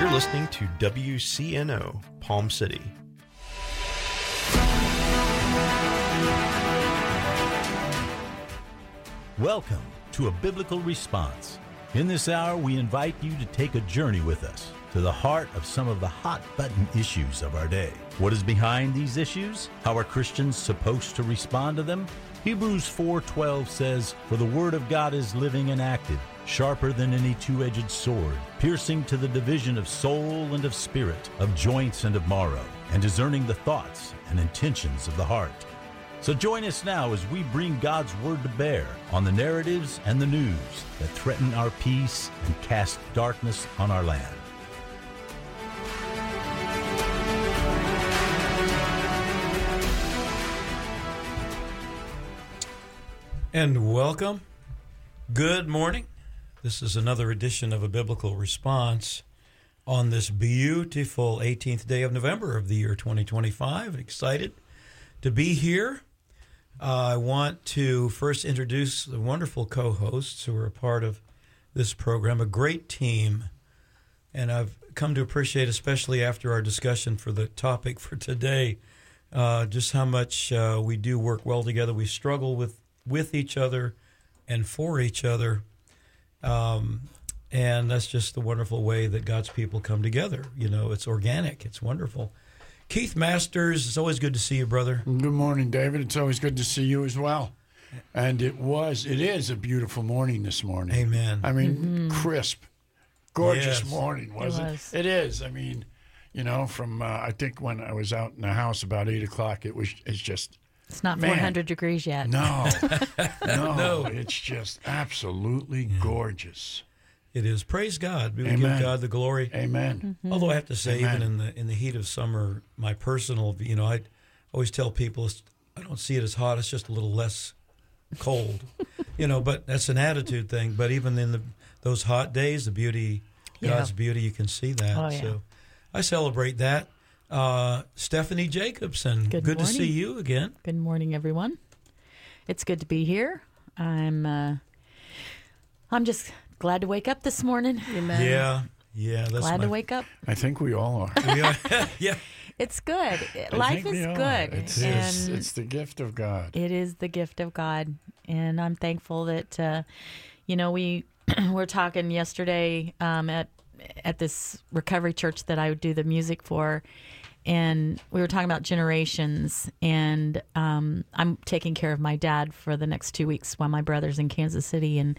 You're listening to WCNO, Palm City. Welcome to A Biblical Response. In this hour, we invite you to take a journey with us to the heart of some of the hot-button issues of our day. What is behind these issues? How are Christians supposed to respond to them? Hebrews 4:12 says, "For the word of God is living and active, sharper than any two-edged sword, piercing to the division of soul and of spirit, of joints and of marrow, and discerning the thoughts and intentions of the heart." So join us now as we bring God's word to bear on the narratives and the news that threaten our peace and cast darkness on our land. And welcome. Good morning. This is another edition of A Biblical Response on this beautiful 18th day of November of the year 2025. Excited to be here. I want to first introduce the wonderful co-hosts who are a part of this program, a great team. And I've come to appreciate, especially after our discussion for the topic for today, just how much we do work well together. We struggle with each other and for each other. And that's just the wonderful way that God's people come together. You know, it's organic. It's wonderful. Keith Masters, it's always good to see you, brother. Good morning, David. It's always good to see you as well. And it is a beautiful morning this morning. Amen. I mean, crisp, gorgeous Yes. morning, wasn't it? It is. I mean, you know, from I think when I was out in the house about 8 o'clock, it's just... It's not 400 degrees yet. No, No. it's just absolutely gorgeous. It is. Praise God. We Amen. give God the glory. Amen. Although I have to say, Amen. even in the heat of summer, my personal, you know, I always tell people I don't see it as hot. It's just a little less cold, you know. But that's an attitude thing. But even in those hot days, the beauty, God's beauty, you can see that. Oh, yeah. So I celebrate that. Stephanie Jacobson, good to see you again. Good morning, everyone. It's good to be here. I'm just glad to wake up this morning. Yeah. That's Glad to wake up. I think we all are. Yeah. It's good. I Life think we is are. good. It's the gift of God. It is the gift of God. And I'm thankful that, we were talking yesterday at this recovery church that I would do the music for. And we were talking about generations, and I'm taking care of my dad for the next 2 weeks while my brother's in Kansas City. And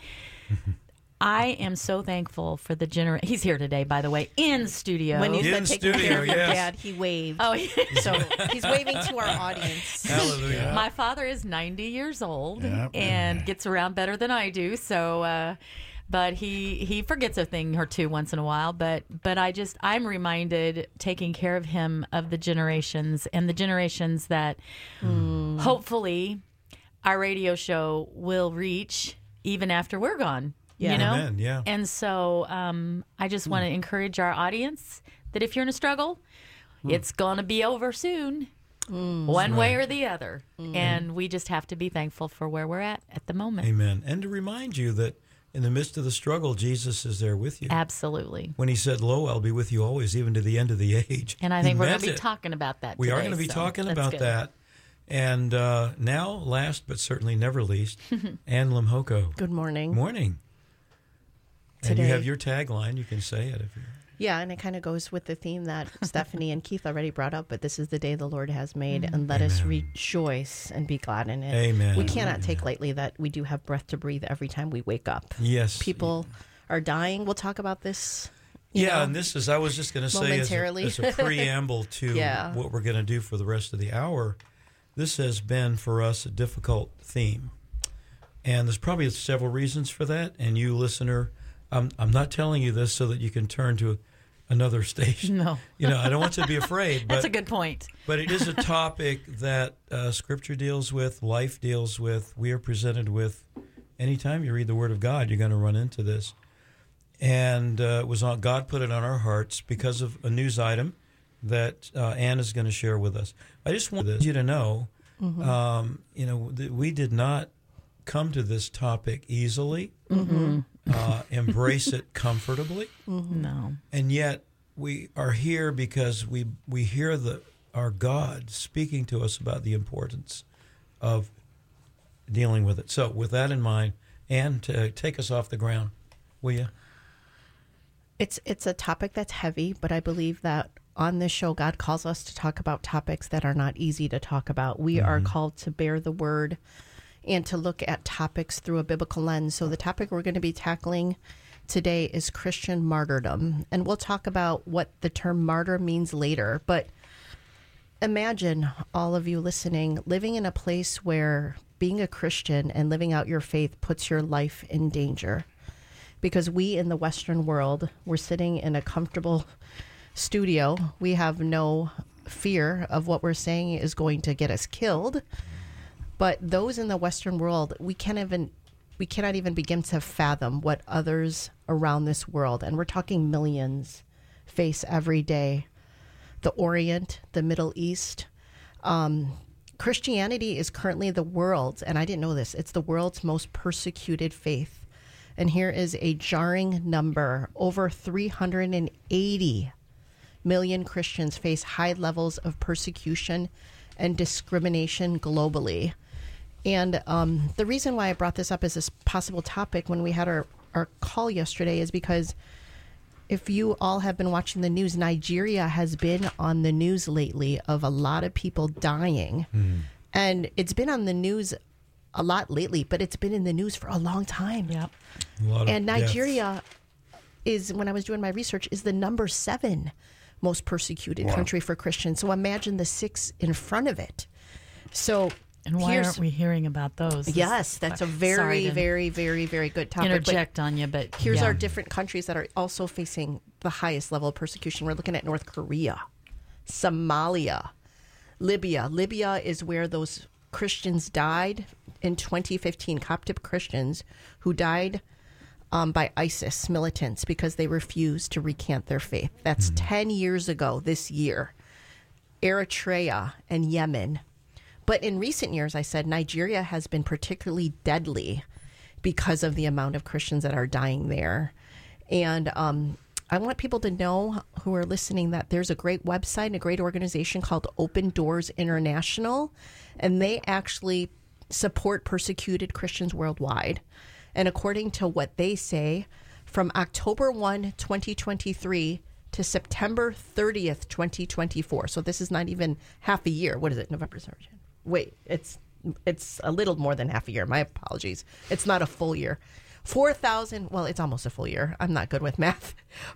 I am so thankful for the generation. He's here today, by the way, in studio. When you In said taking studio, care of your yes. dad, he waved. Oh, So he's waving to our audience. Hallelujah. my father is 90 years old Yep. and gets around better than I do. So, but he forgets a thing or two once in a while. But I'm reminded, taking care of him, of the generations and the generations that hopefully our radio show will reach even after we're gone. Yeah. You know? Amen, yeah. And so I just want to encourage our audience that if you're in a struggle, it's going to be over soon, one way or the other. And we just have to be thankful for where we're at the moment. Amen. And to remind you that in the midst of the struggle, Jesus is there with you. Absolutely. When he said, "Lo, I'll be with you always, even to the end of the age." And I He think we're going meant to be it. talking about that We today. are going to be so talking that's about good. that. And now, last but certainly never least, Ann Limhoko. Good morning. Morning. And you Today- have your tagline. You can say it if you. Yeah, and it kind of goes with the theme that Stephanie and Keith already brought up, but this is the day the Lord has made, and let us rejoice and be glad in it. Amen. We cannot take lightly that we do have breath to breathe every time we wake up. Yes. People are dying. We'll talk about this. you Yeah, know, and this is, I was just going to say momentarily. as a preamble to Yeah. what we're going to do for the rest of the hour, this has been for us a difficult theme. And there's probably several reasons for that. And you, listener, I'm not telling you this so that you can turn to another station. No. You know, I don't want you to be afraid. That's but, a good point. But it is a topic that Scripture deals with, life deals with, we are presented with. Anytime you read the Word of God, you're going to run into this. And God put it on our hearts because of a news item that Ann is going to share with us. I just want you to know, that we did not come to this topic easily, embrace it comfortably, No. and yet we are here because we hear our God speaking to us about the importance of dealing with it. So with that in mind, Ann, to take us off the ground, will you? It's a topic that's heavy, but I believe that on this show, God calls us to talk about topics that are not easy to talk about. We are called to bear the word and to look at topics through a biblical lens. So the topic we're going to be tackling today is Christian martyrdom. And we'll talk about what the term martyr means later. But imagine all of you listening living in a place where being a Christian and living out your faith puts your life in danger. Because we in the Western world, we're sitting in a comfortable studio. We have no fear of what we're saying is going to get us killed. But those in the Western world, we cannot even begin to fathom what others around this world, and we're talking millions, face every day. The Orient, the Middle East. Christianity is currently the world's, and I didn't know this, it's the world's most persecuted faith. And here is a jarring number. Over 380 million Christians face high levels of persecution and discrimination globally. And the reason why I brought this up as a possible topic when we had our call yesterday is because if you all have been watching the news, Nigeria has been on the news lately of a lot of people dying. And it's been on the news a lot lately, but it's been in the news for a long time. Yep. And Nigeria is, when I was doing my research, is the number 7 most persecuted country for Christians. So imagine the 6 in front of it. So, and why aren't we hearing about those? Yes, that's a very, very, very, very good topic. Interject on you, but here's our different countries that are also facing the highest level of persecution. We're looking at North Korea, Somalia, Libya. Libya is where those Christians died in 2015, Coptic Christians who died by ISIS militants because they refused to recant their faith. That's 10 years ago this year. Eritrea and Yemen. But in recent years, I said Nigeria has been particularly deadly because of the amount of Christians that are dying there. And I want people to know who are listening that there's a great website and a great organization called Open Doors International, and they actually support persecuted Christians worldwide. And according to what they say, from October 1, 2023 to September 30th, 2024, so this is not even half a year. What is it? November, December, January. Wait, it's a little more than half a year. My apologies. It's not a full year. 4,000, well, it's almost a full year. I'm not good with math.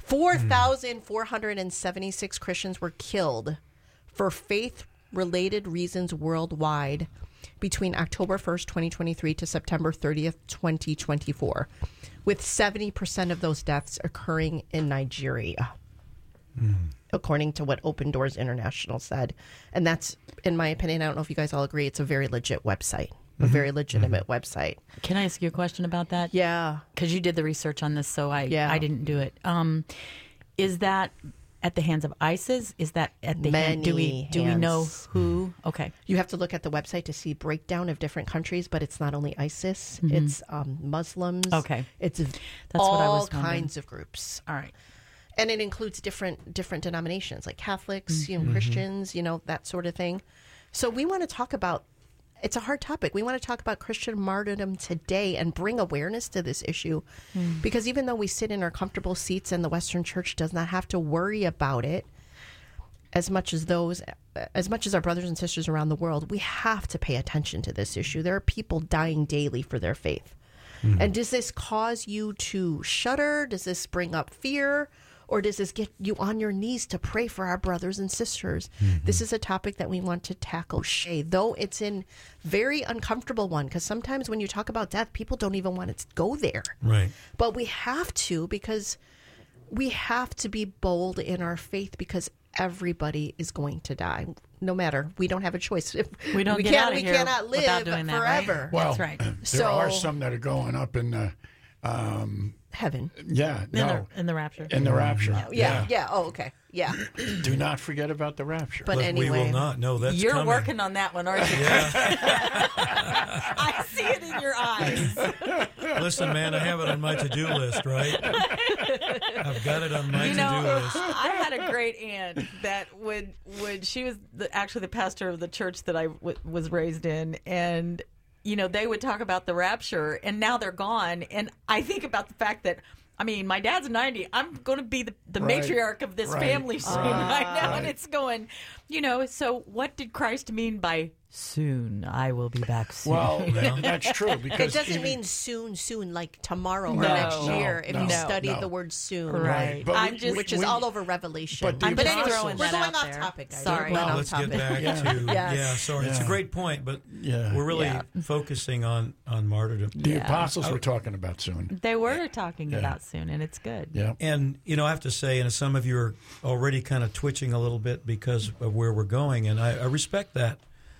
4,476 Christians were killed for faith-related reasons worldwide between October 1st, 2023 to September 30th, 2024, with 70% of those deaths occurring in Nigeria, according to what Open Doors International said. And that's, in my opinion, I don't know if you guys all agree, it's a very legit website. A very legitimate website. Can I ask you a question about that? Yeah. Because you did the research on this, so I didn't do it. Is that at the hands of ISIS? Is that at the hand? Do we know who? Okay. You have to look at the website to see breakdown of different countries, but it's not only ISIS. It's Muslims. Okay. It's That's what I was all kinds of groups. All right. And it includes different denominations, like Catholics, Christians, that sort of thing. So we want to talk about. It's a hard topic. We want to talk about Christian martyrdom today and bring awareness to this issue. Because even though we sit in our comfortable seats and the Western Church does not have to worry about it as much as our brothers and sisters around the world, we have to pay attention to this issue. There are people dying daily for their faith. And does this cause you to shudder? Does this bring up fear? Or does this get you on your knees to pray for our brothers and sisters? This is a topic that we want to tackle, Shay, though it's in very uncomfortable one, because sometimes when you talk about death, people don't even want to go there. Right. But we have to, because we have to be bold in our faith, because everybody is going to die. No matter, we don't have a choice. We cannot live forever. Well, that's right. There are some that are going up in the heaven. Yeah, no. In the rapture. In the rapture. Yeah. Oh, okay. Yeah. Do not forget about the rapture. But anyway. We will not. No, that's You're coming. working on that one, aren't you? Yeah. I see it in your eyes. Listen, man, I have it on my to-do list, right? I've got it on my to-do list. I had a great aunt that would she was actually the pastor of the church that I was raised in, and they would talk about the rapture, and now they're gone, and I think about the fact that, I mean, my dad's 90. I'm going to be the Right. matriarch of this Right. family soon right now. Right. And it's going, so what did Christ mean by soon? I will be back soon. Well, that's true It because doesn't even- mean soon, like tomorrow or No. next year. If No, you no, study no. the word soon, Right. But I'm just, which is all over Revelation. but the But anyway, apostles- we're that going out off there. topic. Guys. Sorry. We're going Well, off let's get topic. back Yes. to sorry. It's a great point, but Yeah. we're really Yeah. focusing on martyrdom. the apostles were talking about soon. they were talking about soon, and it's good. Yeah. And, I have to say, and some of you are already kind of twitching a little bit because of where we're going, and I respect that.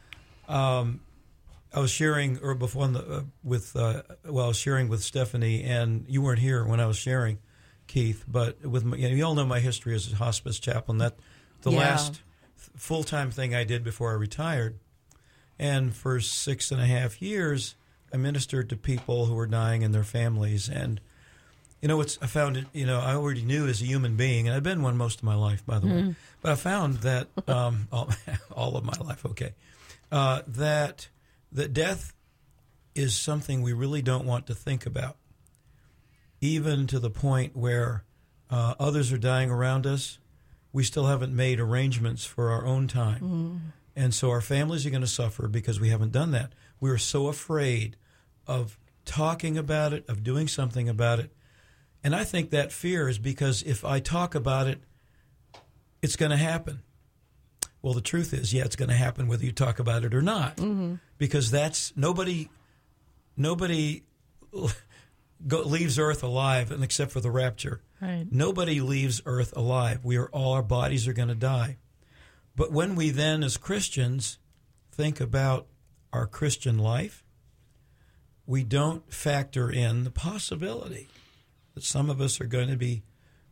I was sharing before I was sharing with Stephanie, and you weren't here when I was sharing, Keith, but you all know my history as a hospice chaplain. That the last full-time thing I did before I retired, and for 6.5 years, I ministered to people who were dying and their families. And I found it. I already knew as a human being, and I've been one most of my life, by the way. But I found that all of my life, okay, that death is something we really don't want to think about, even to the point where others are dying around us. We still haven't made arrangements for our own time. And so our families are going to suffer because we haven't done that. We are so afraid of talking about it, of doing something about it. And I think that fear is because if I talk about it, it's going to happen. Well, the truth is, it's going to happen whether you talk about it or not, because that's nobody leaves Earth alive, and except for the rapture. Right. Nobody leaves Earth alive. All our bodies are going to die. But when we then, as Christians, think about our Christian life, we don't factor in the possibility that some of us are going to be,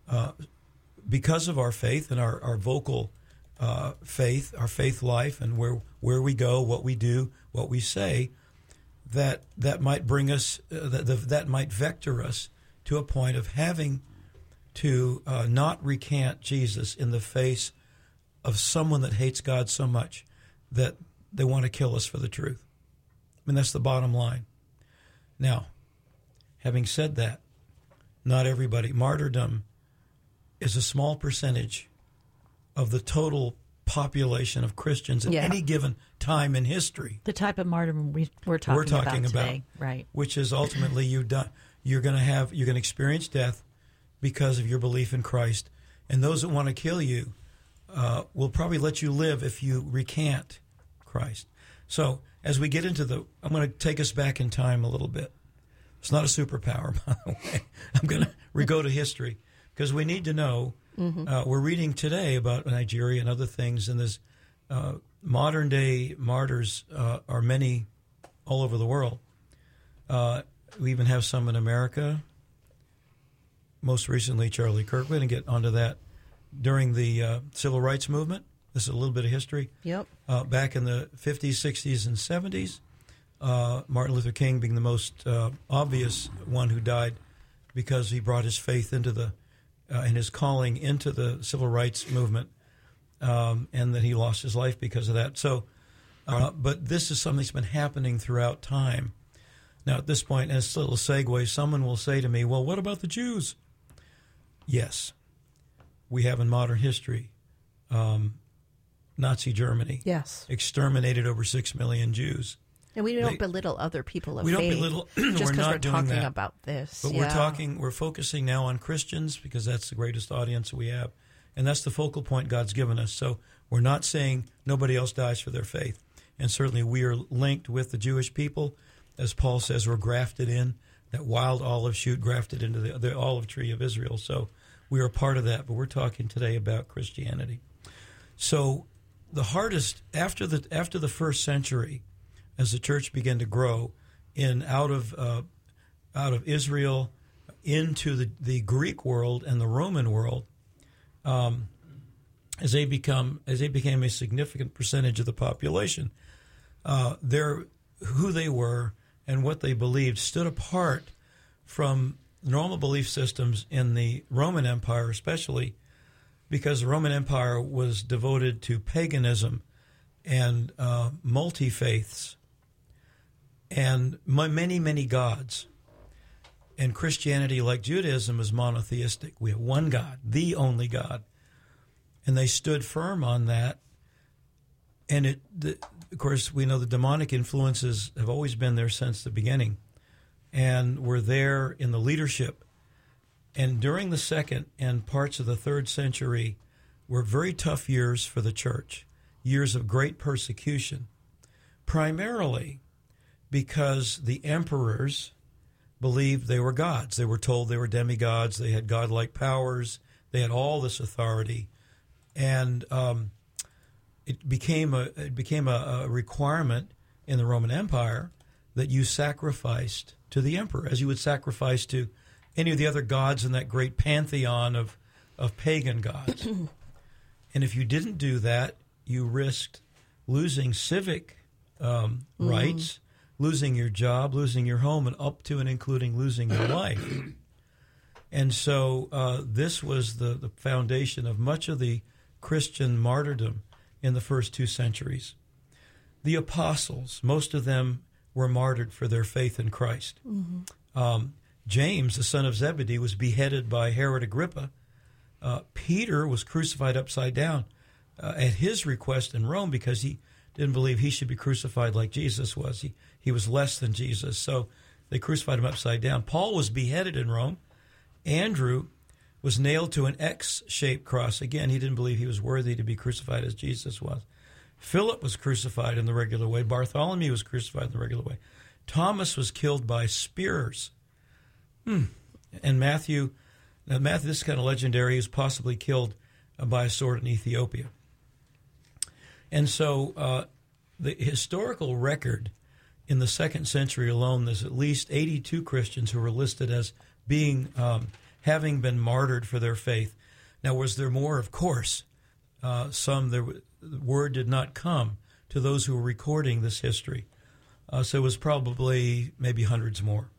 because of our faith and our vocal faith, our faith life, and where we go, what we do, what we say, that might bring us, that might vector us to a point of having to not recant Jesus in the face of someone that hates God so much that they want to kill us for the truth. I mean, that's the bottom line. Now, having said that, not everybody. Martyrdom is a small percentage of the total population of Christians at any given time in history. The type of martyrdom we're talking about today, right? Which is ultimately you're going to experience death because of your belief in Christ, and those that want to kill you will probably let you live if you recant Christ. So as we get into I'm going to take us back in time a little bit. It's not a superpower, by the way. I'm going to go to history because we need to know. We're reading today about Nigeria and other things, and there's modern-day martyrs are many all over the world. We even have some in America. Most recently, Charlie Kirk. We're going to get onto that during the Civil Rights Movement. This is a little bit of history. Yep. Back in the 50s, 60s, and 70s, Martin Luther King being the most obvious one who died because he brought his faith into and his calling into the Civil Rights Movement, and that he lost his life because of that. So, but this is something that's been happening throughout time. Now, at this point, as a little segue, someone will say to me, well, what about the Jews? Yes, we have in modern history Nazi Germany. Yes. Exterminated over 6 million Jews. And we don't belittle other people of we faith. don't belittle. just because we're doing talking that. about this. But we're focusing now on Christians because that's the greatest audience we have. And that's the focal point God's given us. So we're not saying nobody else dies for their faith. And certainly we are linked with the Jewish people. As Paul says, we're grafted in, that wild olive shoot grafted into the olive tree of Israel. So we are a part of that. But we're talking today about Christianity. So the hardest, after the first century, as the church began to grow out of Israel into the Greek world and the Roman world, as they became a significant percentage of the population, who they were and what they believed stood apart from normal belief systems in the Roman Empire, especially because the Roman Empire was devoted to paganism and multi-faiths and many, many gods. And Christianity, like Judaism, is monotheistic. We have one God, the only God. And they stood firm on that. And of course, we know the demonic influences have always been there since the beginning. And were there in the leadership. And during the 2nd and parts of the 3rd century were very tough years for the church, years of great persecution, primarily because the emperors believed they were gods. They were told they were demigods. They had godlike powers. They had all this authority. And it became a requirement in the Roman Empire that you sacrificed to the emperor, as you would sacrifice to any of the other gods in that great pantheon of pagan gods. And if you didn't do that, you risked losing civic rights, losing your job, losing your home, and up to and including losing your life. And so this was the foundation of much of the Christian martyrdom in the first 2 centuries. The apostles, most of them were martyred for their faith in Christ. James, the son of Zebedee, was beheaded by Herod Agrippa. Peter was crucified upside down at his request in Rome because he didn't believe he should be crucified like Jesus was. He was less than Jesus, so they crucified him upside down. Paul was beheaded in Rome. Andrew was nailed to an X-shaped cross. Again, he didn't believe he was worthy to be crucified as Jesus was. Philip was crucified in the regular way. Bartholomew was crucified in the regular way. Thomas was killed by spears. And Matthew, this is kind of legendary, he was possibly killed by a sword in Ethiopia. And so the historical record in the 2nd century alone, there's at least 82 Christians who were listed as being having been martyred for their faith. Now, was there more? Of course. The word did not come to those who were recording this history. So it was probably maybe hundreds more.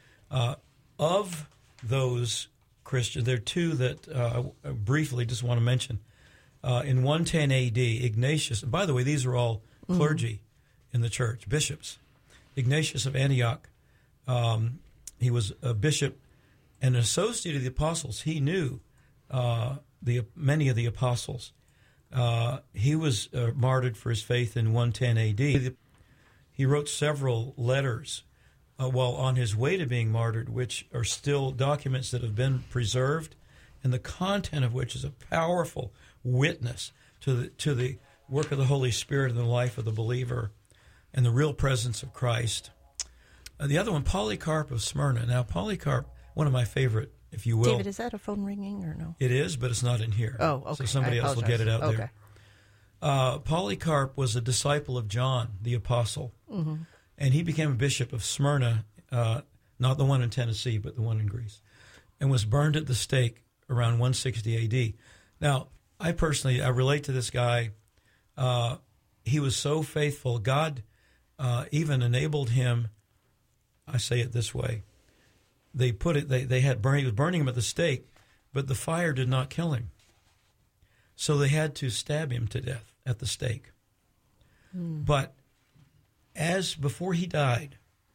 Of those Christians, there are 2 that I briefly just want to mention. In 110 A.D., Ignatius, and by the way, these are all clergy in the church, bishops. Ignatius of Antioch, he was a bishop and an associate of the apostles. He knew many of the apostles. He was martyred for his faith in 110 A.D. He wrote several letters while on his way to being martyred, which are still documents that have been preserved, and the content of which is a powerful witness to the work of the Holy Spirit in the life of the believer and the real presence of Christ. The other one, Polycarp of Smyrna. Now, Polycarp, one of my favorite, if you will. David, is that a phone ringing or no? It is, but it's not in here. Oh, okay. So somebody else will get it out there. Polycarp was a disciple of John, the apostle, and he became a bishop of Smyrna, not the one in Tennessee, but the one in Greece, and was burned at the stake around 160 A.D. Now, I relate to this guy. He was so faithful. God even enabled him. I say it this way: he was burning him at the stake, but the fire did not kill him. So they had to stab him to death at the stake. But before he died,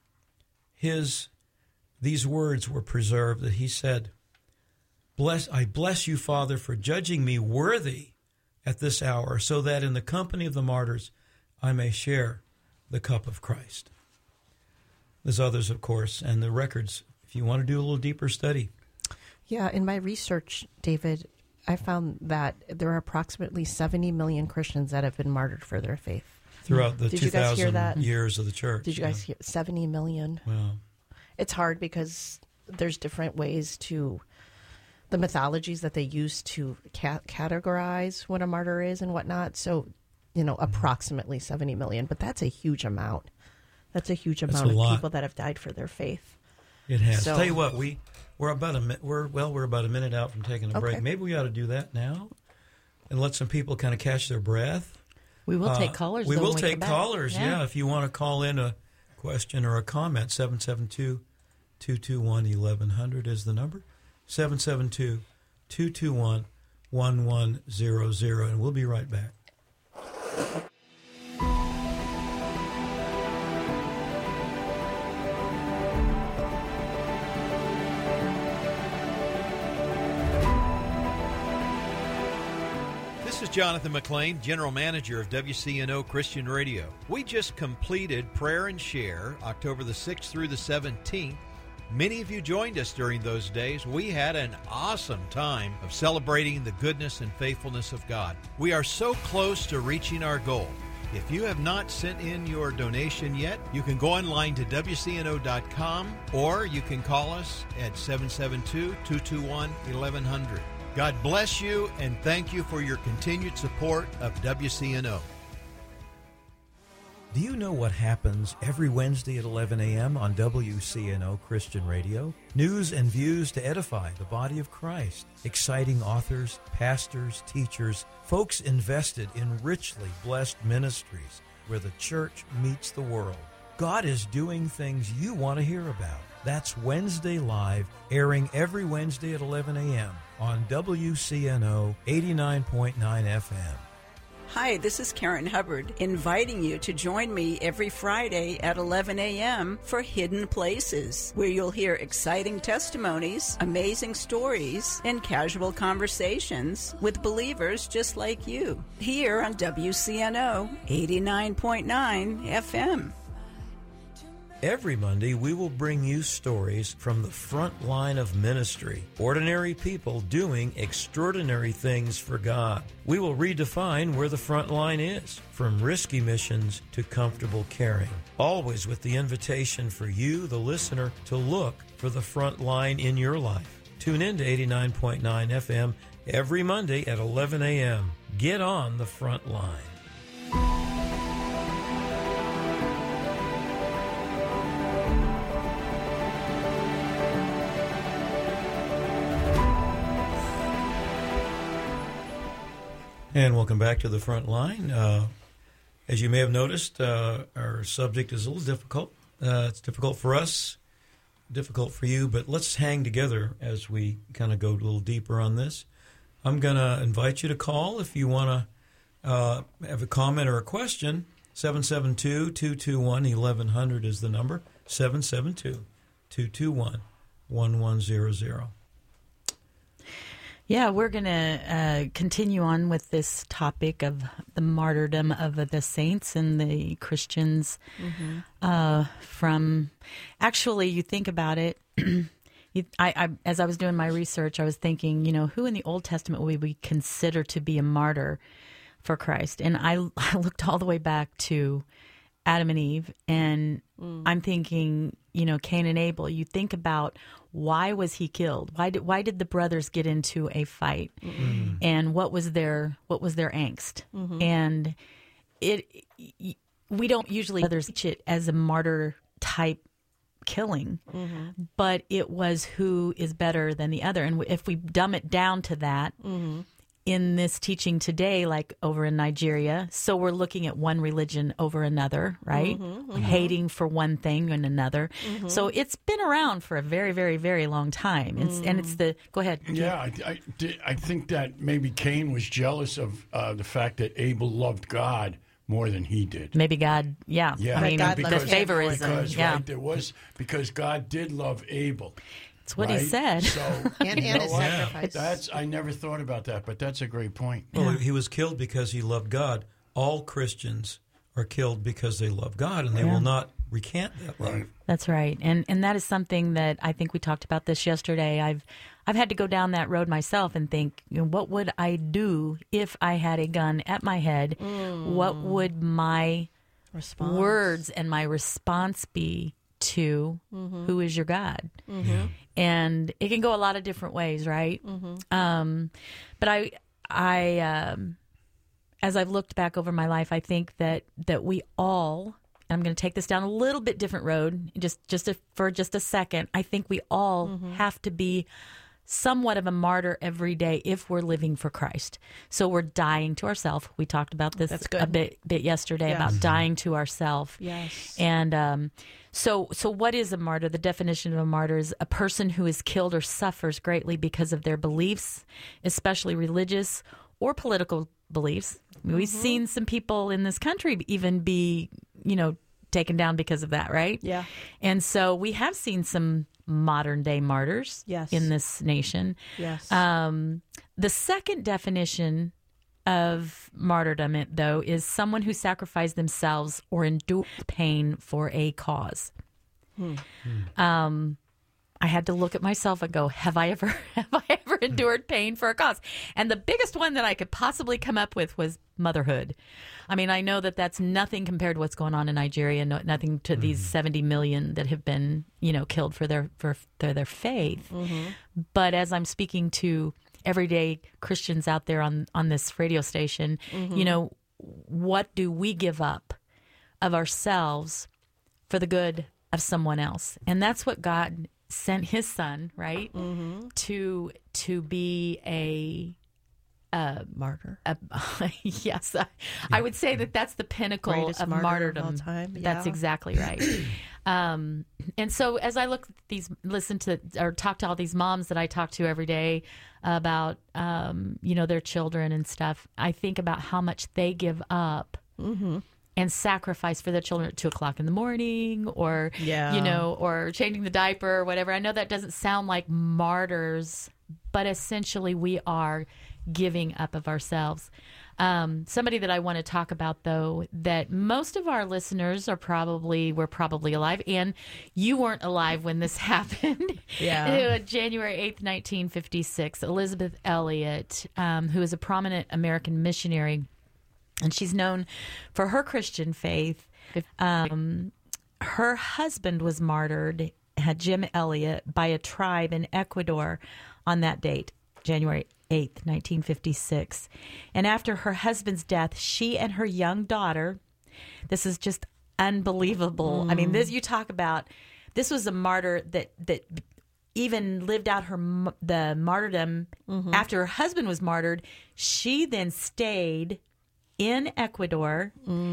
these words were preserved that he said, I bless you, Father, for judging me worthy at this hour, so that in the company of the martyrs I may share the cup of Christ. There's others, of course, and the records, if you want to do a little deeper study. Yeah, in my research, David, I found that there are approximately 70 million Christians that have been martyred for their faith. Throughout the Did you guys hear 2,000 that? years of the church. Did you guys hear 70 million? Well, It's hard because there's different ways the mythologies that they use to categorize what a martyr is and whatnot. So, approximately 70 million, but that's a huge amount. That's a huge amount of people that have died for their faith. It has. So, Tell you what, we're about a minute out from taking a break. Maybe we ought to do that now and let some people kind of catch their breath. We will take callers. We will when take come callers, back. yeah. If you want to call in a question or a comment, 772 772-221-1100 is the number. 772-221-1100. And we'll be right back. This is Jonathan McLean, General Manager of WCNO Christian Radio. We just completed Prayer and Share, October the 6th through the 17th. Many of you joined us during those days. We had an awesome time of celebrating the goodness and faithfulness of God. We are so close to reaching our goal. If you have not sent in your donation yet, you can go online to WCNO.com or you can call us at 772-221-1100. God bless you, and thank you for your continued support of WCNO. Do you know what happens every Wednesday at 11 a.m. on WCNO Christian Radio? News and views to edify the body of Christ. Exciting authors, pastors, teachers, folks invested in richly blessed ministries where the church meets the world. God is doing things you want to hear about. That's Wednesday Live, airing every Wednesday at 11 a.m. on WCNO 89.9 FM. Hi, this is Karen Hubbard, inviting you to join me every Friday at 11 a.m. for Hidden Places, where you'll hear exciting testimonies, amazing stories, and casual conversations with believers just like you, here on WCNO 89.9 FM. Every Monday, we will bring you stories from the front line of ministry, ordinary people doing extraordinary things for God. We will redefine where the front line is, from risky missions to comfortable caring, always with the invitation for you, the listener, to look for the front line in your life. Tune in to 89.9 FM every Monday at 11 a.m. Get on the front line. And welcome back to the front line. As you may have noticed, our subject is a little difficult. It's difficult for us, difficult for you, but let's hang together as we kind of go a little deeper on this. I'm going to invite you to call if you want to have a comment or a question. 772-221-1100 is the number. 772-221-1100. Yeah, we're going to continue on with this topic of the martyrdom of the saints and the Christians. From actually, you think about it. As I was doing my research, I was thinking, who in the Old Testament would we consider to be a martyr for Christ? And I looked all the way back to Adam and Eve, and I'm thinking, Cain and Abel. You think about, why was he killed? Why did the brothers get into a fight? And what was their angst? And we don't usually others teach it as a martyr type killing, but it was who is better than the other. And if we dumb it down to that, in this teaching today, like over in Nigeria, so we're looking at one religion over another, right? Hating for one thing and another. So it's been around for a very, very, very long time. And it's the, go ahead. Yeah, I think that maybe Cain was jealous of the fact that Abel loved God more than he did. Maybe God, Yeah, I mean, God the loved favorism. Because God did love Abel. It's what he said. So, And his sacrifice. I never thought about that, but that's a great point. Well, he was killed because he loved God. All Christians are killed because they love God, and they will not recant that love. That's right. And that is something that I think we talked about this yesterday. I've had to go down that road myself and think, what would I do if I had a gun at my head? What would my words and my response be to who is your God? And it can go a lot of different ways, right? But I as I've looked back over my life, I think that we all, and I'm going to take this down a little bit different road, for just a second. I think we all have to be somewhat of a martyr every day if we're living for Christ. So we're dying to ourselves. We talked about this a bit yesterday about dying to ourselves. Yes. And so what is a martyr? The definition of a martyr is a person who is killed or suffers greatly because of their beliefs, especially religious or political beliefs. We've seen some people in this country even be, taken down because of that, right? Yeah. And so we have seen some modern day martyrs in this nation. Yes. The second definition of martyrdom, though, is someone who sacrificed themselves or endured pain for a cause. I had to look at myself and go, have I ever endured pain for a cause? And the biggest one that I could possibly come up with was motherhood. I mean, I know that that's nothing compared to what's going on in Nigeria, nothing to these 70 million that have been, killed for their faith. But as I'm speaking to everyday Christians out there on this radio station, what do we give up of ourselves for the good of someone else? And that's what God sent his son, right? To be a martyr. Yes, I would say that's the pinnacle Greatest of martyr martyrdom. of all time. That's exactly right. And so as I listen to or talk to all these moms that I talk to every day about, their children and stuff, I think about how much they give up and sacrifice for their children at 2:00 in the morning, or or changing the diaper or whatever. I know that doesn't sound like martyrs, but essentially we are giving up of ourselves. Somebody that I want to talk about, though, that most of our listeners were probably alive, and you weren't alive when this happened. January 8th, 1956, Elizabeth Elliot, who is a prominent American missionary, and she's known for her Christian faith. Her husband was martyred, Jim Elliot, by a tribe in Ecuador on that date, January 8th, 1956. And after her husband's death, she and her young daughter, this is just unbelievable. I mean, this was a martyr that even lived out the martyrdom after her husband was martyred. She then stayed in Ecuador,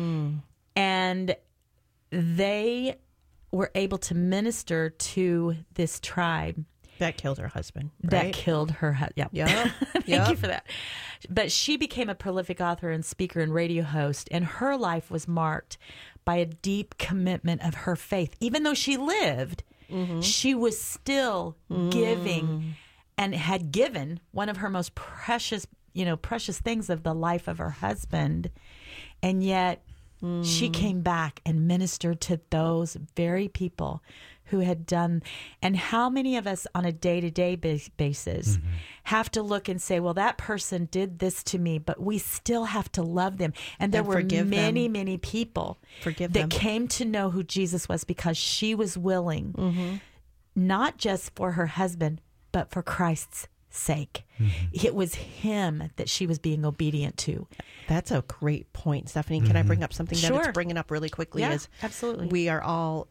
and they were able to minister to this tribe. That killed her husband. Right? That killed her husband. Yeah. Thank you for that. But she became a prolific author and speaker and radio host, and her life was marked by a deep commitment of her faith. Even though she lived, she was still giving, and had given one of her most precious things of the life of her husband. And yet she came back and ministered to those very people who had done. And how many of us on a day-to-day basis have to look and say, well, that person did this to me, but we still have to love them. And there were many people that came to know who Jesus was because she was willing, not just for her husband, but for Christ's sake. It was him that she was being obedient to. That's a great point, Stephanie. Can I bring up something that it's bringing up really quickly? Yeah, absolutely. We are all,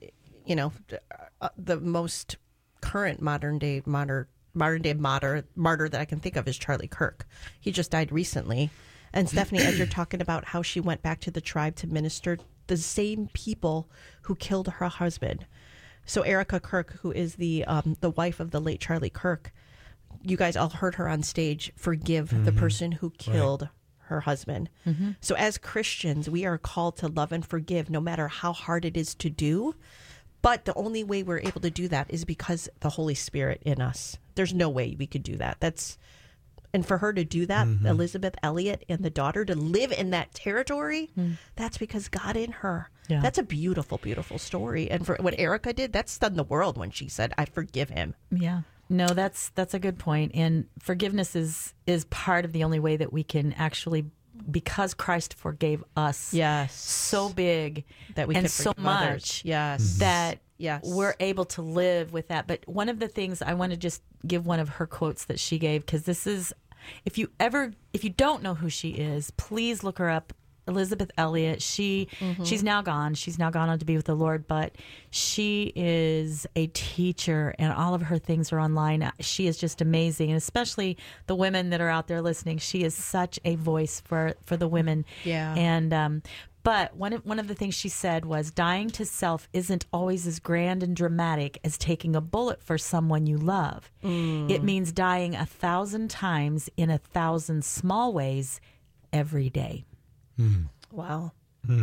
the most current modern day martyr that I can think of is Charlie Kirk. He just died recently. And Stephanie, as you're talking about how she went back to the tribe to minister, the same people who killed her husband. So Erica Kirk, who is the wife of the late Charlie Kirk, you guys all heard her on stage forgive the person who killed her husband. So as Christians, we are called to love and forgive no matter how hard it is to do. But the only way we're able to do that is because the Holy Spirit in us. There's no way we could do that. And for her to do that, Elizabeth Elliot and the daughter to live in that territory, that's because God in her. Yeah. That's a beautiful, beautiful story. And for what Erica did, that stunned the world when she said, I forgive him. Yeah. No, that's a good point. And forgiveness is part of the only way that we can actually, because Christ forgave us so big that we and so much that we're able to live with that. But one of the things I want to just give one of her quotes that she gave, because this is, if you don't know who she is, please look her up. Elizabeth Elliot. She's now gone. She's now gone on to be with the Lord, but she is a teacher, and all of her things are online. She is just amazing, and especially the women that are out there listening. She is such a voice for the women. Yeah. And but one of the things she said was, dying to self isn't always as grand and dramatic as taking a bullet for someone you love. It means dying 1,000 times in 1,000 small ways every day. Wow.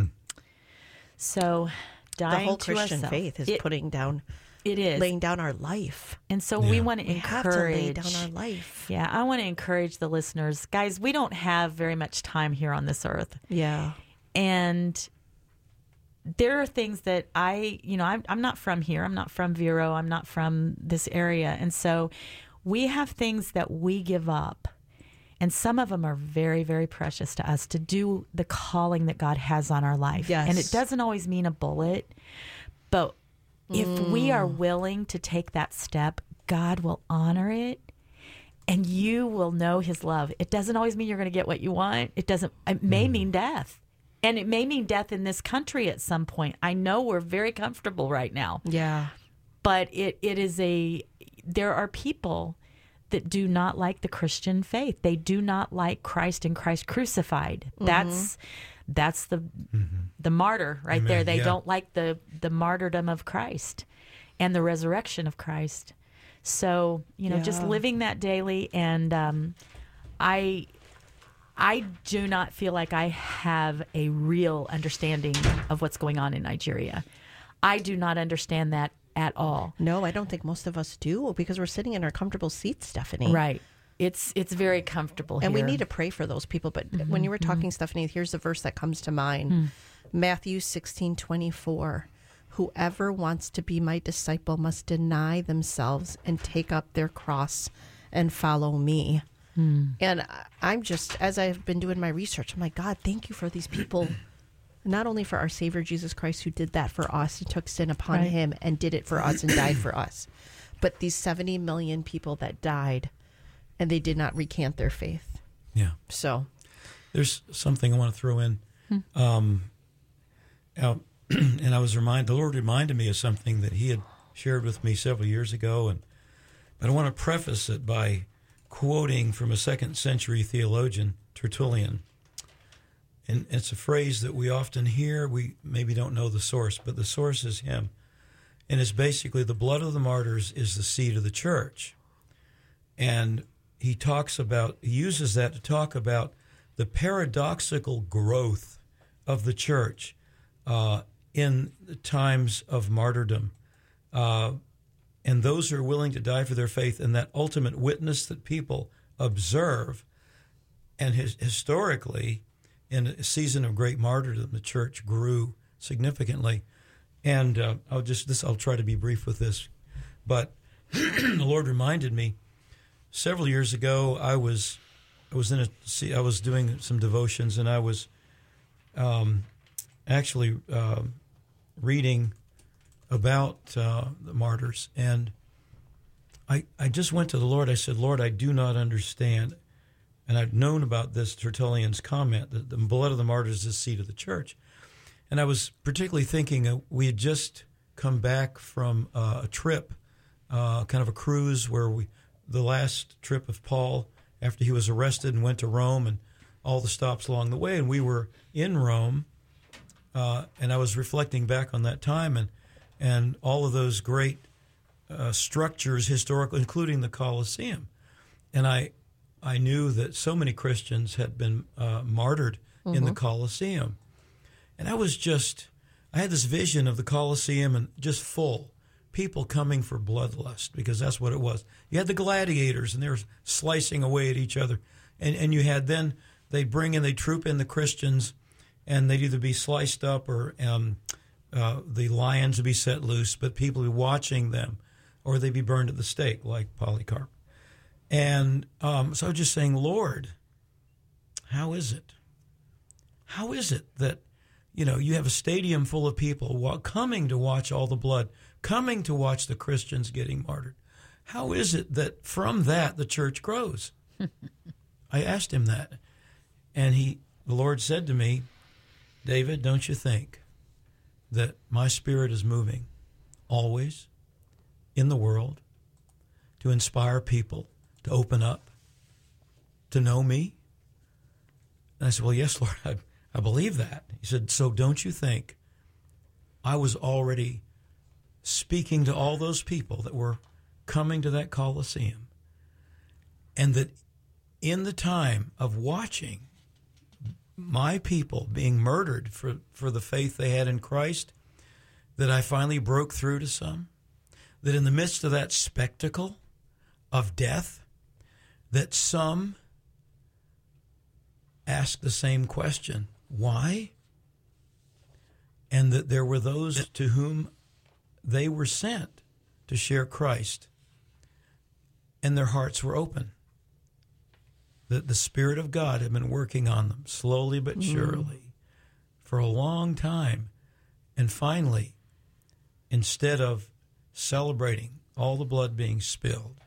So dying The whole to Christian ourself, faith is putting down, it is laying down our life. and so we want to We have to lay encourage. down our life. Yeah, I want to encourage the listeners, guys. We don't have very much time here on this earth. Yeah. And there are things that I'm not from here. I'm not from Vero. I'm not from this area. And so we have things that we give up. And some of them are very, very precious to us to do the calling that God has on our life. Yes. And it doesn't always mean a bullet. But if we are willing to take that step, God will honor it. And you will know his love. It doesn't always mean you're going to get what you want. It may mean death. And it may mean death in this country at some point. I know we're very comfortable right now. Yeah. But there are people that do not like the Christian faith. They do not like Christ and Christ crucified. That's the martyr right there. They don't like the martyrdom of Christ and the resurrection of Christ. So, just living that daily. And I do not feel like I have a real understanding of what's going on in Nigeria. I do not understand that at all. No, I don't think most of us do, because we're sitting in our comfortable seats, Stephanie. Right. It's very comfortable And here. we need to pray for those people. But when you were talking, Stephanie, here's the verse that comes to mind. Matthew 16:24. Whoever wants to be my disciple must deny themselves and take up their cross and follow me. And I'm just, as I've been doing my research, I'm like, God, thank you for these people. Not only for our Savior, Jesus Christ, who did that for us and took sin upon him and did it for us and died for us, but these 70 million people that died and they did not recant their faith. Yeah. So There's something I want to throw in. And the Lord reminded me of something that he had shared with me several years ago. But I want to preface it by quoting from a 2nd century theologian, Tertullian. And it's a phrase that we often hear. We maybe don't know the source, but the source is him. And it's basically, the blood of the martyrs is the seed of the church. And he uses that to talk about the paradoxical growth of the church in the times of martyrdom. And those who are willing to die for their faith, and that ultimate witness that people observe. And historically, in a season of great martyrdom, the church grew significantly. And I'll try to be brief with this. But the Lord reminded me several years ago. I was doing some devotions, and I was actually reading about the martyrs, and I just went to the Lord. I said, Lord, I do not understand. And I've known about this Tertullian's comment that the blood of the martyrs is the seed of the church. And I was particularly thinking we had just come back from a trip, kind of a cruise, where the last trip of Paul after he was arrested and went to Rome, and all the stops along the way. And we were in Rome, and I was reflecting back on that time and all of those great structures, historical, including the Colosseum. And I knew that so many Christians had been martyred in the Colosseum. And I had this vision of the Colosseum and just full. People coming for bloodlust, because that's what it was. You had the gladiators, and they were slicing away at each other. And you had then, they'd troop in the Christians, and they'd either be sliced up or the lions would be set loose, but people would be watching them, or they'd be burned at the stake, like Polycarp. And so I was just saying, Lord, how is it? How is it that, you have a stadium full of people coming to watch all the blood, coming to watch the Christians getting martyred? How is it that from that the church grows? I asked him that. And the Lord said to me, David, don't you think that my spirit is moving always in the world to inspire people to open up, to know me? And I said, well, yes, Lord, I believe that. He said, so don't you think I was already speaking to all those people that were coming to that Coliseum, and that in the time of watching my people being murdered for the faith they had in Christ, that I finally broke through to some, that in the midst of that spectacle of death, that some asked the same question, why? And that there were those to whom they were sent to share Christ, and their hearts were open. That the Spirit of God had been working on them slowly but surely for a long time. And finally, instead of celebrating all the blood being spilled,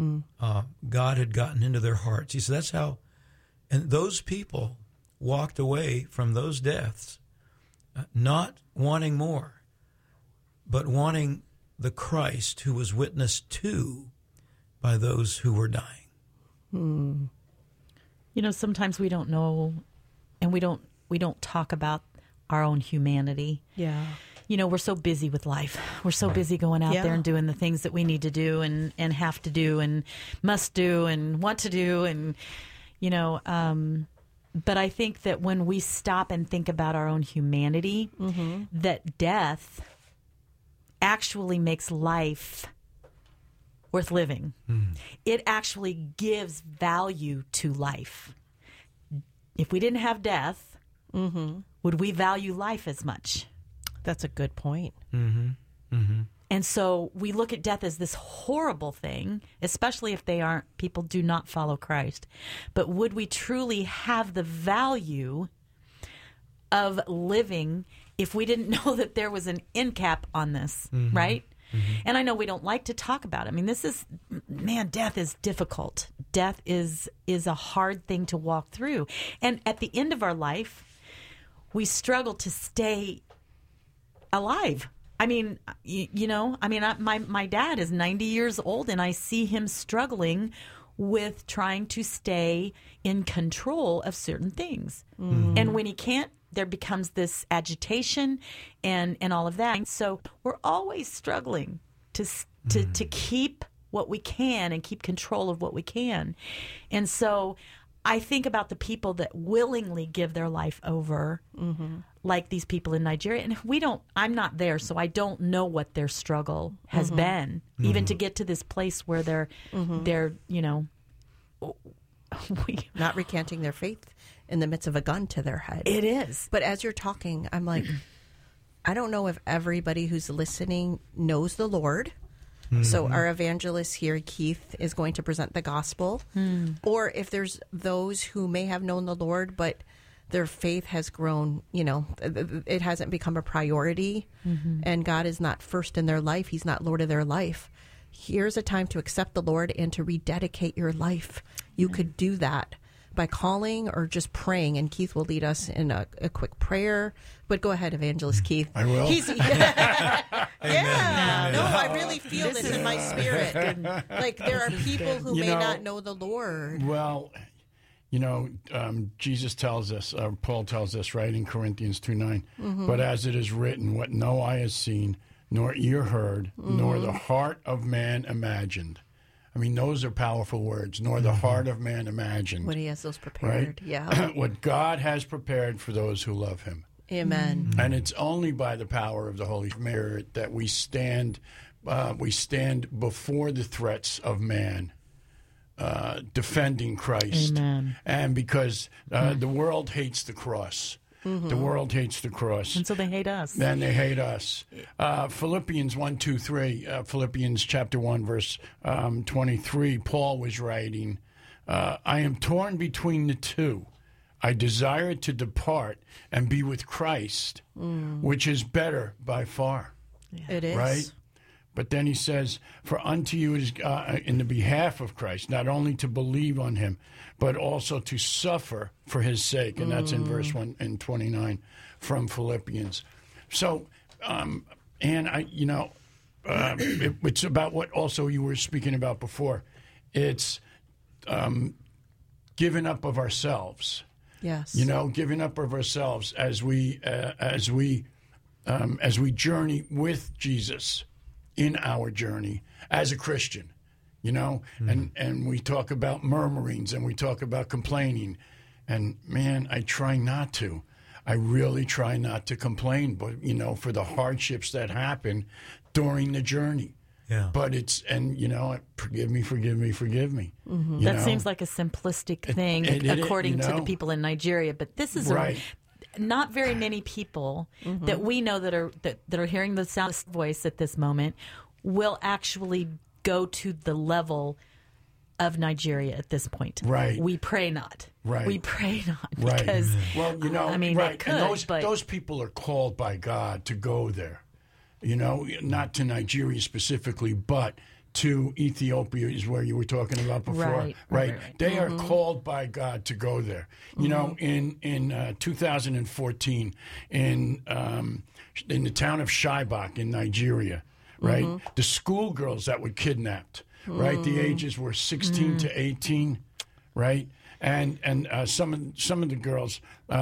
God had gotten into their hearts. He said, that's how, and those people walked away from those deaths, not wanting more, but wanting the Christ who was witnessed to by those who were dying. You know, sometimes we don't know, and we don't talk about our own humanity. Yeah. You know, we're so busy with life. We're so busy going out there and doing the things that we need to do and have to do and must do and want to do. And, you know, but I think that when we stop and think about our own humanity, that death actually makes life worth living. It actually gives value to life. If we didn't have death, would we value life as much? That's a good point. And so we look at death as this horrible thing, especially if people do not follow Christ. But would we truly have the value of living if we didn't know that there was an end cap on this, right? And I know we don't like to talk about it. I mean, death is difficult. Death is a hard thing to walk through. And at the end of our life, we struggle to stay alive. I mean, my dad is 90 years old, and I see him struggling with trying to stay in control of certain things. And when he can't, there becomes this agitation and all of that. So we're always struggling to keep what we can and keep control of what we can. And so I think about the people that willingly give their life over, like these people in Nigeria. And I'm not there, so I don't know what their struggle has been, even to get to this place where they're not recanting their faith in the midst of a gun to their head. It is. But as you're talking, I'm like, I don't know if everybody who's listening knows the Lord. So our evangelist here, Keith, is going to present the gospel. Or if there's those who may have known the Lord, but their faith has grown, it hasn't become a priority, and God is not first in their life. He's not Lord of their life. Here's a time to accept the Lord and to rededicate your life. You could do that by calling or just praying, and Keith will lead us in a quick prayer. But go ahead, Evangelist Keith. I will. Yeah. No, I really feel this in my spirit. Like there are people who may not know the Lord. Well, Jesus tells us, Paul tells us, right, in Corinthians 2:9, but as it is written, what no eye has seen, nor ear heard, nor the heart of man imagined. I mean, those are powerful words, nor the heart of man imagined. When he has those prepared, right? What God has prepared for those who love him. Amen. And it's only by the power of the Holy Spirit that we stand before the threats of man, defending Christ. Amen. And because the world hates the cross. The world hates the cross. And so they hate us. And they hate us. Philippians 1:2-3, Philippians chapter 1, verse 23, Paul was writing, I am torn between the two. I desire to depart and be with Christ, which is better by far. It is. Right? But then he says, for unto you it is in the behalf of Christ, not only to believe on him, but also to suffer for his sake. And that's in verse 1 and 29 from Philippians. So, and it's about what also you were speaking about before. It's giving up of ourselves. Yes. Giving up of ourselves as we journey with Jesus in our journey as a Christian, and we talk about murmurings and we talk about complaining, and man, I try not to. I really try not to complain, but for the hardships that happen during the journey. Yeah. But forgive me. Mm-hmm. That seems like a simplistic thing, according to the people in Nigeria. But this is right. Not very many people that we know that are hearing the sound of voice at this moment will actually go to the level of Nigeria at this point. Right. We pray not. Right. We pray not right. because well, they could, and but those people are called by God to go there. Not to Nigeria specifically, but to Ethiopia is where you were talking about before. Right. They are called by God to go there. In 2014, in the town of Chibok in Nigeria, right, the schoolgirls that were kidnapped, right, the ages were 16 to 18, right. And some of the girls,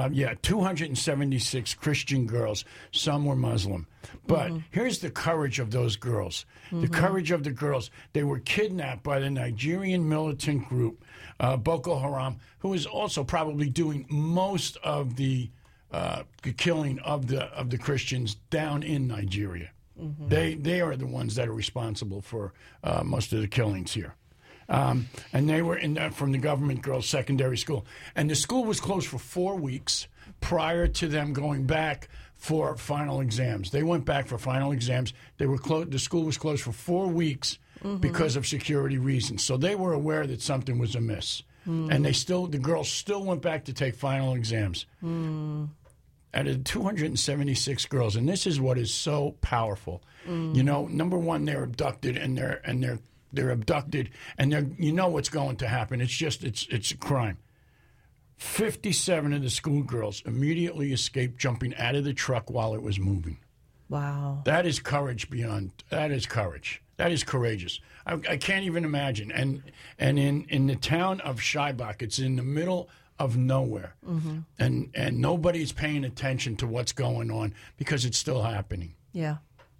276 Christian girls. Some were Muslim. But here's the courage of those girls. The courage of the girls. They were kidnapped by the Nigerian militant group, Boko Haram, who is also probably doing most of the killing of the Christians down in Nigeria. They are the ones that are responsible for most of the killings here. And they were from the government girls' secondary school. And the school was closed for 4 weeks prior to them going back for final exams. They went back for final exams. They were the school was closed for 4 weeks because of security reasons. So they were aware that something was amiss. And the girls still went back to take final exams. Out of 276 girls, and this is what is so powerful. Number one, they're abducted, and they're abducted, and what's going to happen. It's a crime. 57 of the schoolgirls immediately escaped, jumping out of the truck while it was moving. Wow. That is courage that is courage. That is courageous. I can't even imagine. And in the town of Chibok, it's in the middle of nowhere. And nobody's paying attention to what's going on because it's still happening. Yeah.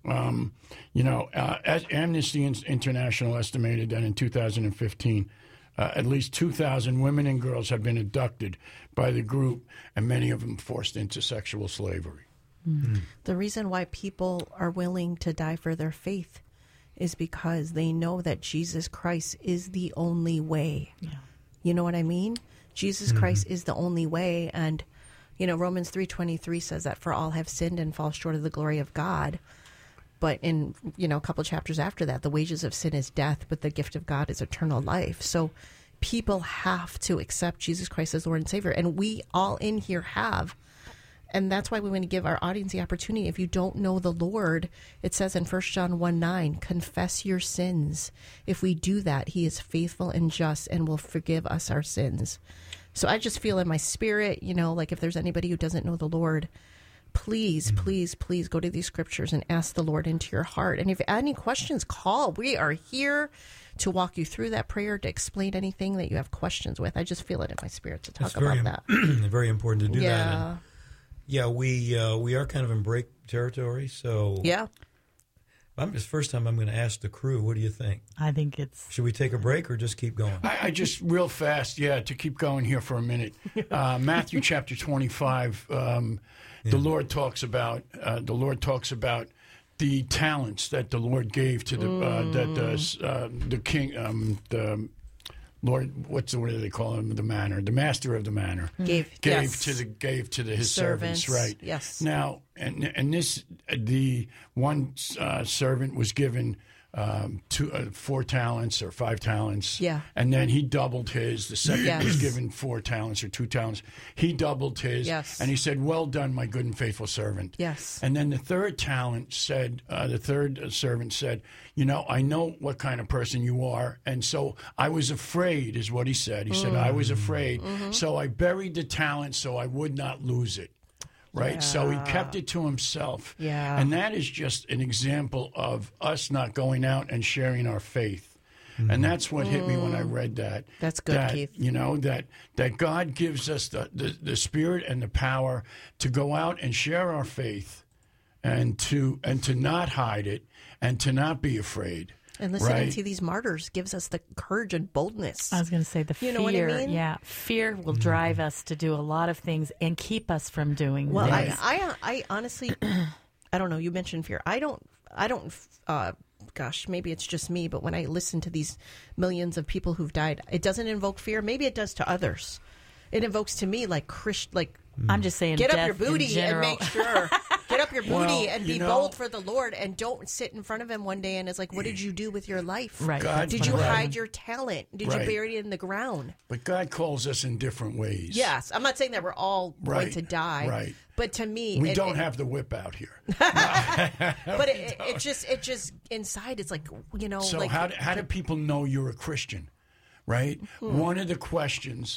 Amnesty International estimated that in 2015, at least 2,000 women and girls have been abducted by the group, and many of them forced into sexual slavery. The reason why people are willing to die for their faith is because they know that Jesus Christ is the only way. Yeah. You know what I mean? Jesus Christ is the only way, and Romans 3:23 says that for all have sinned and fall short of the glory of God. But in, a couple chapters after that, the wages of sin is death, but the gift of God is eternal life. So people have to accept Jesus Christ as Lord and Savior. And we all in here have. And that's why we want to give our audience the opportunity. If you don't know the Lord, it says in 1 John 1:9, confess your sins. If we do that, he is faithful and just and will forgive us our sins. So I just feel in my spirit, like if there's anybody who doesn't know the Lord, please go to these scriptures and ask the Lord into your heart. And if you have any questions, call. We are here to walk you through that prayer, to explain anything that you have questions with. I just feel it in my spirit to talk about that. Very important to do that. Yeah. And we are kind of in break territory, so Yeah. It's the first time I'm going to ask the crew, what do you think? I think it's... Should we take a break or just keep going? I just real fast, to keep going here for a minute. Matthew chapter 25, the Lord talks about the talents that the Lord gave to the king, Lord, what do they call him? The manor, the master of the manor Gave to his servants, right? Yes. Now, and this the one servant was given 4 talents or 5 talents. Yeah. And then he doubled his. The second Yes. was given 4 talents or 2 talents. He doubled his. Yes. And he said, "Well done, my good and faithful servant." Yes. And then the third servant said, "You know, I know what kind of person you are, and so I was afraid," is what he said. He said, "I was afraid, so I buried the talent so I would not lose it." Right? So he kept it to himself. Yeah. And that is just an example of us not going out and sharing our faith. And that's what hit me when I read that. That's good, Keith. You know, that God gives us the spirit and the power to go out and share our faith and to not hide it and to not be afraid. And listening right? to these martyrs gives us the courage and boldness. I was going to say the fear. You know what I mean? Yeah, fear will drive us to do a lot of things and keep us from doing. Well, things. I honestly, I don't know. You mentioned fear. I don't. Gosh, maybe it's just me, but when I listen to these millions of people who've died, it doesn't invoke fear. Maybe it does to others. It invokes to me like I'm just saying, get up death your booty in and general. make sure. Get up your booty Well, and you be know- bold for the Lord, and don't sit in front of Him one day and it's like, what did you do with your life? Right. God- Did you Right. hide your talent? Did Right. you bury it in the ground? But God calls us in different ways. Yes, I'm not saying that we're all going Right, to die. right. But to me, We don't have the whip out here. But it just inside, it's like, you know, So like how do people know you're a Christian, right? One of the questions,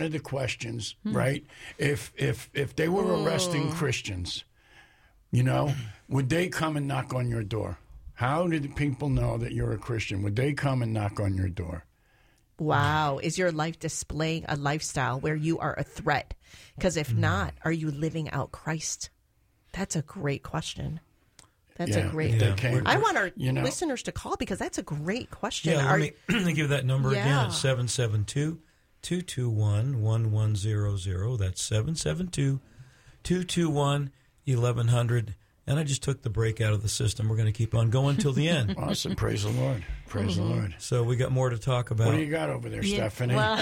right? If they were arresting Christians, you know, would they come and knock on your door? How did people know that you're a Christian? Would they come and knock on your door? wow, is your life displaying a lifestyle where you are a threat? Because if not, are you living out Christ? That's a great question. That's a great. if they Yeah. came- I want our you know, listeners to call because that's a great question. Yeah, Are- let me give that number again. Yeah. It's 772-221-1100. That's 772-221-1100. And I just took the break out of the system. We're going to keep on going till the end. Awesome. Praise the Lord. Praise the Lord. So we got more to talk about. What do you got over there, Yeah, Stephanie? well,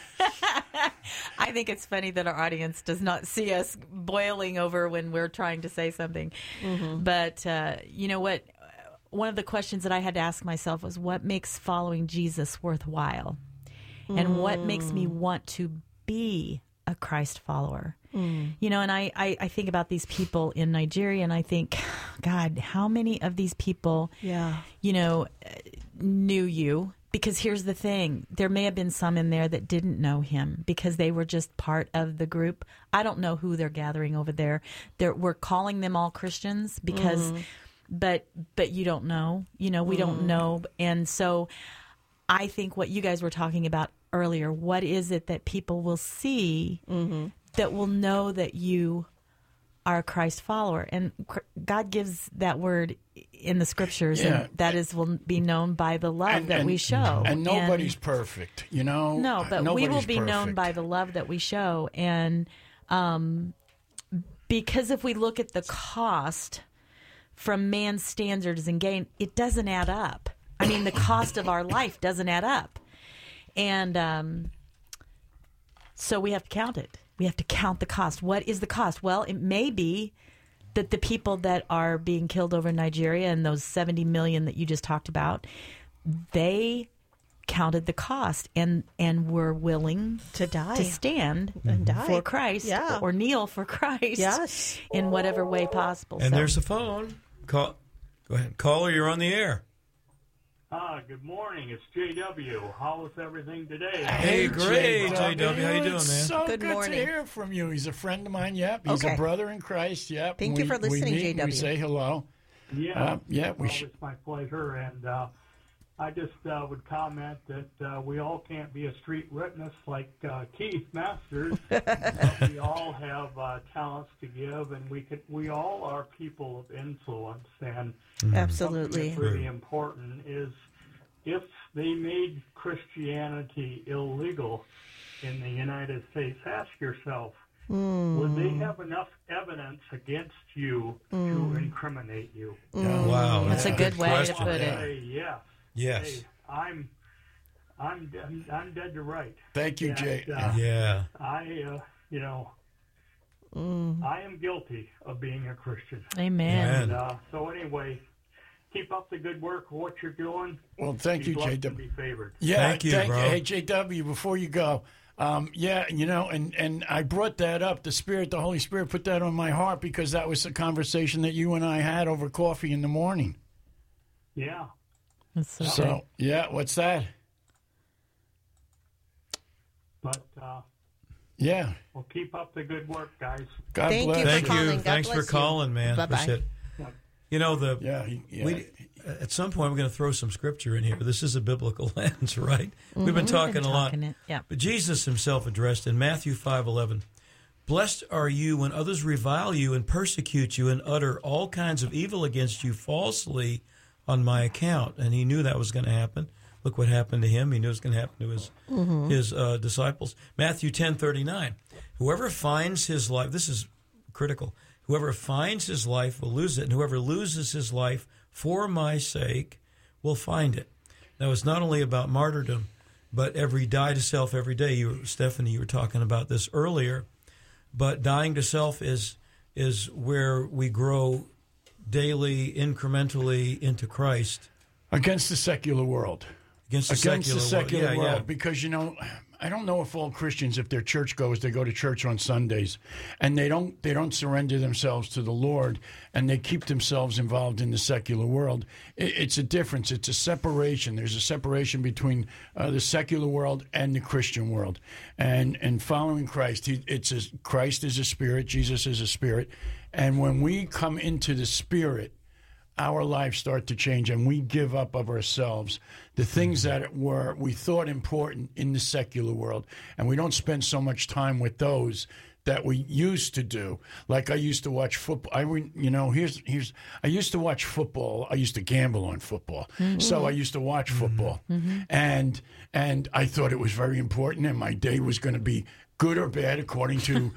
I think it's funny that our audience does not see us boiling over when we're trying to say something. But you know what? One of the questions that I had to ask myself was, what makes following Jesus worthwhile? And what makes me want to be a Christ follower? You know, and I think about these people in Nigeria, and I think, God, how many of these people, Yeah. you know, knew you? Because here's the thing. There may have been some in there that didn't know him because they were just part of the group. I don't know who they're gathering over there. We're calling them all Christians because, but you don't know. You know, we don't know. And so I think what you guys were talking about earlier, what is it that people will see that will know that you are a Christ follower? And God gives that word in the scriptures, Yeah. and that is will be known by the love that we show. And nobody's perfect, you know? No, but we will Nobody's be known perfect. by the love that we show. And because if we look at the cost from man's standards and gain, it doesn't add up. I mean, the cost of our life doesn't add up. And so we have to count it. We have to count the cost. What is the cost? Well, it may be that the people that are being killed over in Nigeria and those 70 million that you just talked about, they counted the cost and were willing To die. to stand And die. for Christ Yeah. or kneel for Christ Yes. in whatever way possible. And So- there's a phone. Go ahead. Caller, you're on the air. Good morning. It's JW. How is everything today? Hey, great, JW. How you doing, man? It's so Good good morning. to hear from you. He's a friend of mine. Yep. He's Okay. a brother in Christ. Yep. Thank you for listening, we meet, JW. We say hello. Yeah. Yeah, we well, should. it's my pleasure. And I just would comment that we all can't be a street witness like Keith Masters. We all have talents to give, and we all are people of influence. And Absolutely. something that's really important is if they made Christianity illegal in the United States, ask yourself, would they have enough evidence against you to incriminate you? Wow, That's a good way to question. put it. Say yes. Yes. Hey, I'm dead to right. Thank you, And, Jay. Yeah. I am guilty of being a Christian. Amen. Amen. So anyway, keep up the good work of what you're doing. Well, thank you, Be blessed and JW. be favored. Yeah, Thank you, bro. Hey, JW, before you go, and I brought that up. The Holy Spirit put that on my heart because that was a conversation that you and I had over coffee in the morning. Yeah. That's so, So, great. yeah, what's that? But Yeah. well, keep up the good work, guys. God Thank you bless for Thank calling. you. God Thanks for bless you. calling, man. Bye-bye. Appreciate it. You know, Yeah. at some point we're going to throw some scripture in here. This is a biblical lens, right? We've been talking a lot. Yeah. But Jesus himself addressed in Matthew 5:11, "Blessed are you when others revile you and persecute you and utter all kinds of evil against you falsely on my account." And he knew that was going to happen. Look what happened to him. He knew it was going to happen to his disciples. Matthew 10:39, "Whoever finds his life," this is critical, "whoever finds his life will lose it, and whoever loses his life for my sake will find it." Now, it's not only about martyrdom, but die to self every day. Stephanie, you were talking about this earlier, but dying to self is where we grow daily, incrementally into Christ. Against the secular world. Against the secular world. Yeah. Because, I don't know if all Christians, if they're churchgoers, they go to church on Sundays, and they don't surrender themselves to the Lord, and they keep themselves involved in the secular world. It's a difference. It's a separation. There's a separation between the secular world and the Christian world. And following Christ, Christ is a spirit, Jesus is a spirit, and when we come into the Spirit, our lives start to change, and we give up of ourselves the things that we thought important in the secular world, and we don't spend so much time with those that we used to do. Like I used to watch football. I used to watch football. I used to gamble on football, so I used to watch football, and I thought it was very important, and my day was going to be good or bad according to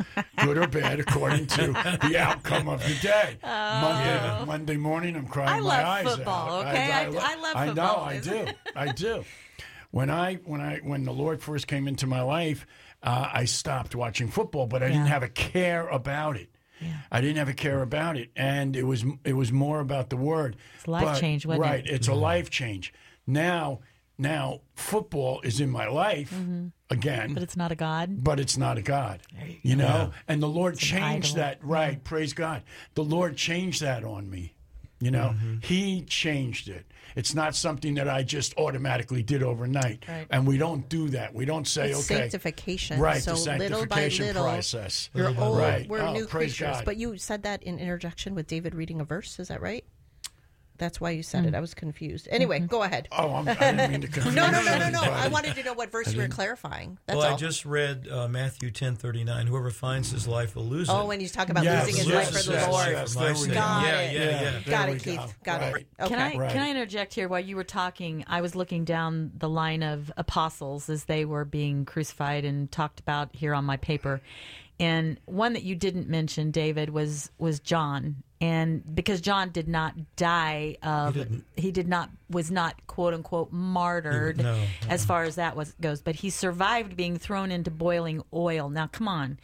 the outcome of the day. Monday morning, I'm crying my eyes out. Football, okay? I love football. I do. When the Lord first came into my life, I stopped watching football, but I didn't have a care about it. Yeah. I didn't have a care about it, and it was more about the Word. It's a life change, wasn't it? Right, it's a life change. Now football is in my life again. But it's not a God. But it's not a God. You know? Yeah. And the Lord it's changed that. Right, praise God. The Lord changed that on me. He changed it. It's not something that I just automatically did overnight. Right. And we don't do that. We don't say, it's okay. Sanctification. Right, so the sanctification little by little, process. You're old. Right. We're new praise creatures. God. But you said that in interjection with David reading a verse. Is that right? That's why you said it. I was confused. Anyway, go ahead. Oh, I didn't mean to confuse No. anybody. I wanted to know what verse you were clarifying. That's all. I just read Matthew 10:39. Whoever finds his life will lose it. Oh, when he's talking about losing his life for the Lord. Yes, there we go. Got it, Keith. Got it. Okay. Can I interject here? While you were talking, I was looking down the line of apostles as they were being crucified and talked about here on my paper. And one that you didn't mention, David, was John. And because John did not die was not quote unquote martyred as far as that goes, but he survived being thrown into boiling oil. Now, come on.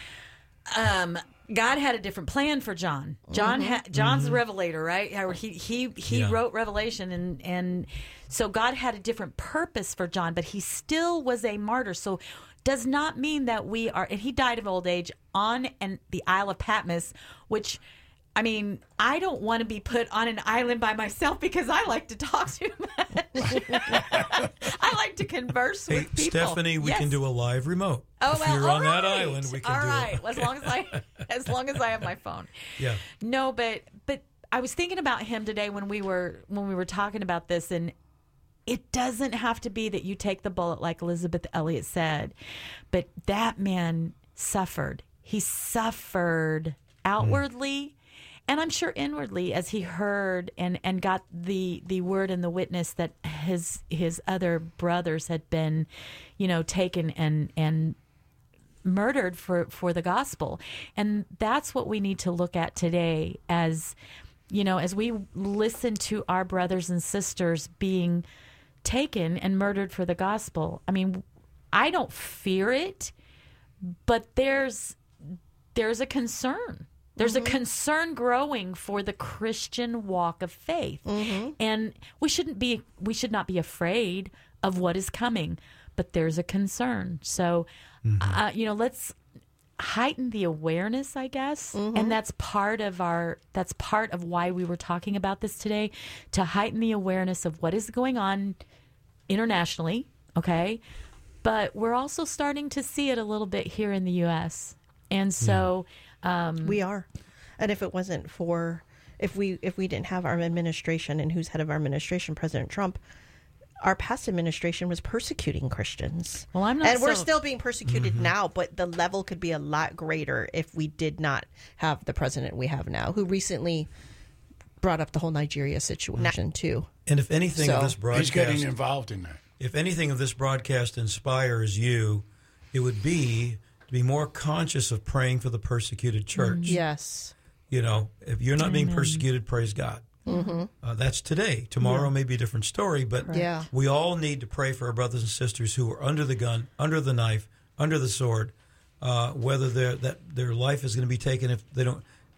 God had a different plan for John. John's the revelator, right? He wrote Revelation, and so God had a different purpose for John, but he still was a martyr. So does not mean that we are, and he died of old age on the Isle of Patmos, which, I mean, I don't want to be put on an island by myself because I like to talk too much. I like to converse with people. Stephanie, we can do a live remote. Oh, if you're on that island, we can do it. All right, as long as I have my phone. Yeah. No, but I was thinking about him today when we were talking about this, and it doesn't have to be that you take the bullet like Elizabeth Elliot said, but that man suffered. He suffered outwardly, and I'm sure inwardly, as he heard and got the word and the witness that his other brothers had been, taken and murdered for the gospel. And that's what we need to look at today as we listen to our brothers and sisters being taken and murdered for the gospel. I mean, I don't fear it, but there's a concern. There's a concern growing for the Christian walk of faith. And we should not be afraid of what is coming, but there's a concern. So, let's heighten the awareness, I guess. And that's part of why we were talking about this today, to heighten the awareness of what is going on internationally. Okay. But we're also starting to see it a little bit here in the U.S. And so we are. And if it wasn't for, if we didn't have our administration and who's head of our administration, President Trump, our past administration was persecuting Christians. Well, I'm not, and we're still being persecuted now, but the level could be a lot greater if we did not have the president we have now, who recently brought up the whole Nigeria situation too. And if anything of this He's broadcast, getting involved in that. if anything of this broadcast inspires you, it would be to be more conscious of praying for the persecuted church. Yes. If you're not being persecuted, praise God. That's today. Tomorrow may be a different story, but we all need to pray for our brothers and sisters who are under the gun, under the knife, under the sword, whether their life is going to be taken if they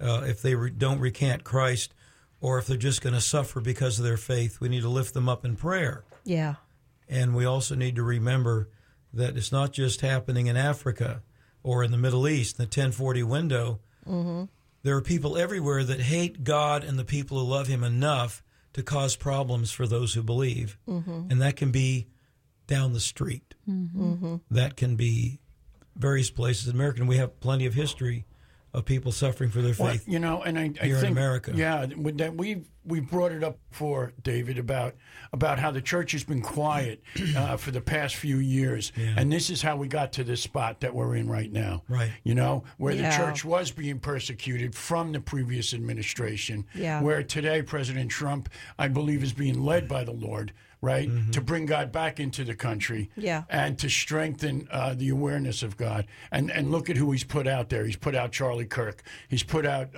don't recant Christ, or if they're just going to suffer because of their faith. We need to lift them up in prayer. Yeah. And we also need to remember that it's not just happening in Africa or in the Middle East, in the 1040 window. There are people everywhere that hate God and the people who love him enough to cause problems for those who believe. And that can be down the street. That can be various places in America. And we have plenty of history of people suffering for their faith. And I here think in America. Yeah, that we brought it up before, David, about how the church has been quiet for the past few years, and this is how we got to this spot that we're in right now. Right. Where the church was being persecuted from the previous administration. Yeah. Where today President Trump, I believe, is being led by the Lord. Right, to bring God back into the country, and to strengthen the awareness of God, and look at who he's put out there. He's put out Charlie Kirk. He's put out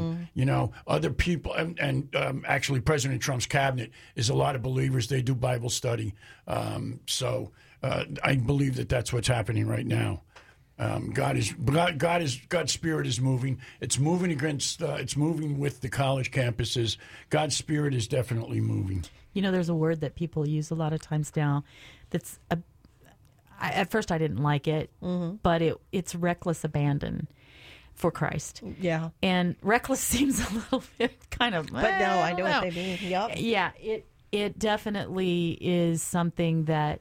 other people, and actually President Trump's cabinet is a lot of believers. They do Bible study, so I believe that that's what's happening right now. God's spirit is moving. It's moving against. It's moving with the college campuses. God's spirit is definitely moving. There's a word that people use a lot of times now that's, at first I didn't like it, but it's reckless abandon for Christ. Yeah. And reckless seems a little bit kind of... But no, I know what they mean. Yep. Yeah, it definitely is something that,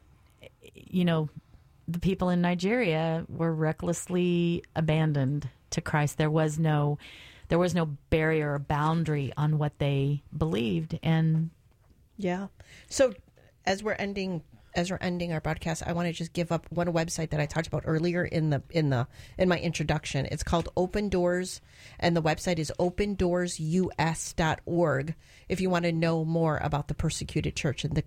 the people in Nigeria were recklessly abandoned to Christ. There was no barrier or boundary on what they believed, and... Yeah. So as we're ending our broadcast, I want to just give up one website that I talked about earlier in my introduction. It's called Open Doors, and the website is opendoorsus.org. If you want to know more about the persecuted church and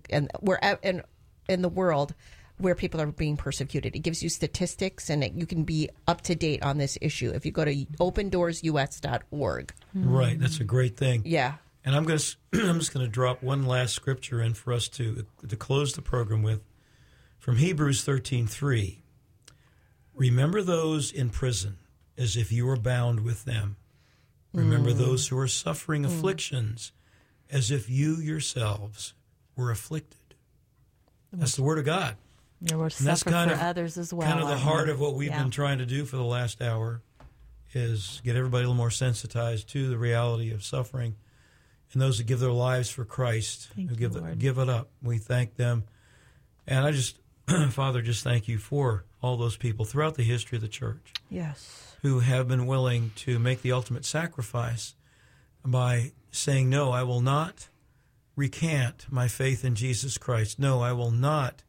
in the world where people are being persecuted, it gives you statistics, and you can be up to date on this issue if you go to opendoorsus.org. Right. That's a great thing. Yeah. And I'm just going to drop one last scripture in for us to close the program with, from Hebrews 13:3. Remember those in prison as if you were bound with them. Remember those who are suffering afflictions as if you yourselves were afflicted. That's the Word of God. We're suffering for others as well. Kind of the heart of what we've been trying to do for the last hour is get everybody a little more sensitized to the reality of suffering. And those that give their lives for Christ, who give it up, we thank them. And I just, Father, just thank you for all those people throughout the history of the church. Yes. Who have been willing to make the ultimate sacrifice by saying, no, I will not recant my faith in Jesus Christ. No, I will not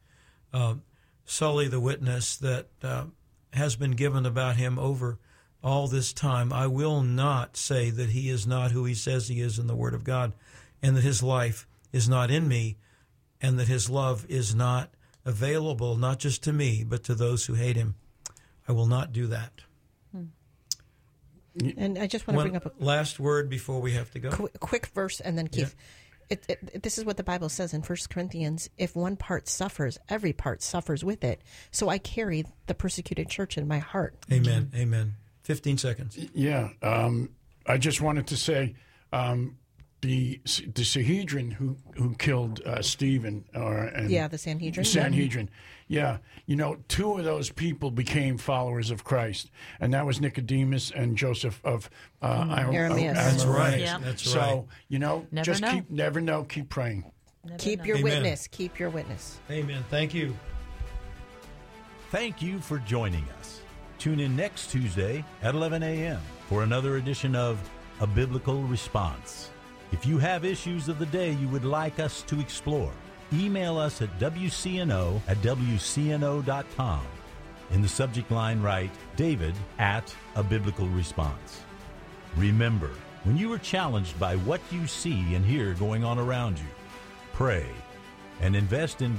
sully the witness that has been given about him over all this time. I will not say that he is not who he says he is in the Word of God, and that his life is not in me, and that his love is not available, not just to me, but to those who hate him. I will not do that. And I just want to bring up a last word before we have to go. Quick verse, and then Keith. This is what the Bible says in 1 Corinthians. If one part suffers, every part suffers with it. So I carry the persecuted church in my heart. Amen. Amen. 15 seconds. Yeah. I just wanted to say the Sanhedrin who killed Stephen, the Sanhedrin. Sanhedrin, yeah. You know, 2 of those people became followers of Christ, and that was Nicodemus and Joseph of Arimathea. That's right. Yeah. That's right. So Never know. keep praying. Keep your Amen. witness. Keep your witness. Amen. Thank you. Thank you for joining us. Tune in next Tuesday at 11 a.m. for another edition of A Biblical Response. If you have issues of the day you would like us to explore, email us at wcno@wcno.com. In the subject line, write David at A Biblical Response. Remember, when you are challenged by what you see and hear going on around you, pray and invest in